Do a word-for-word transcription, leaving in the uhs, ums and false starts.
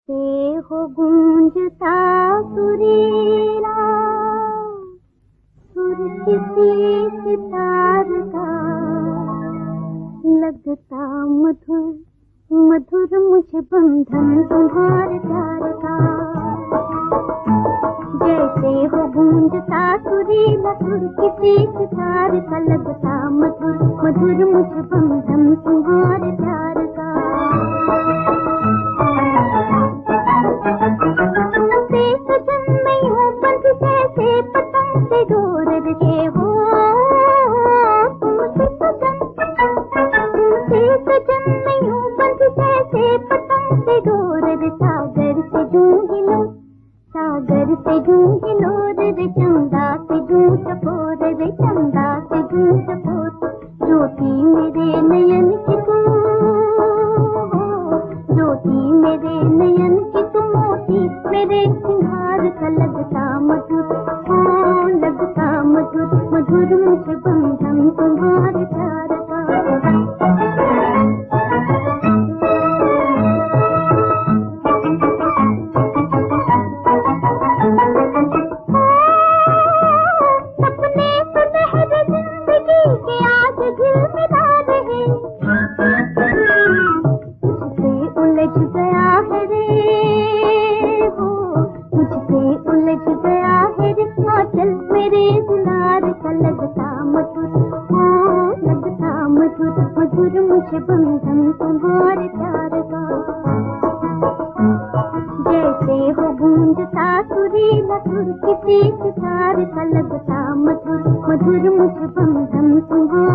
जैसे हो गूंजता सुरीला सुर किसी सितार का, लगता मधुर मधुर मुझे बंधन तुम्हारे प्यार का। जैसे हो गूंजता सुरीला सुर किसी सितार का, लगता मधुर मधुर मुझे बंधन तुम्हारे प्यार का। तुमसे सजन मैं हूँ बंध जैसे पतंग से डोर रहे हो। तुमसे सजन तुमसे सजन मैं हूँ बंध जैसे पतंग से डोर रे, सागर से जूंगी लो सागर से जूंगी लो रे, चंदा से जूं चकोर रे, चंदा से जूं चकोर। ज्योति मेरे नयन की तू, ज्योति मेरे नयन की तू, मोती मेरे सिंगार का, लगता मधुर हाँ लगता मधुर मधुर मुझे बंधन तुम्हारे प्यार का। मधुर मुझे बंधन तुम्हारे प्यार का। जैसे हो गूंजता सुरीला सुर किसी सितार का, लगता मधुर मधुर मुझे बंधन तुम्हारे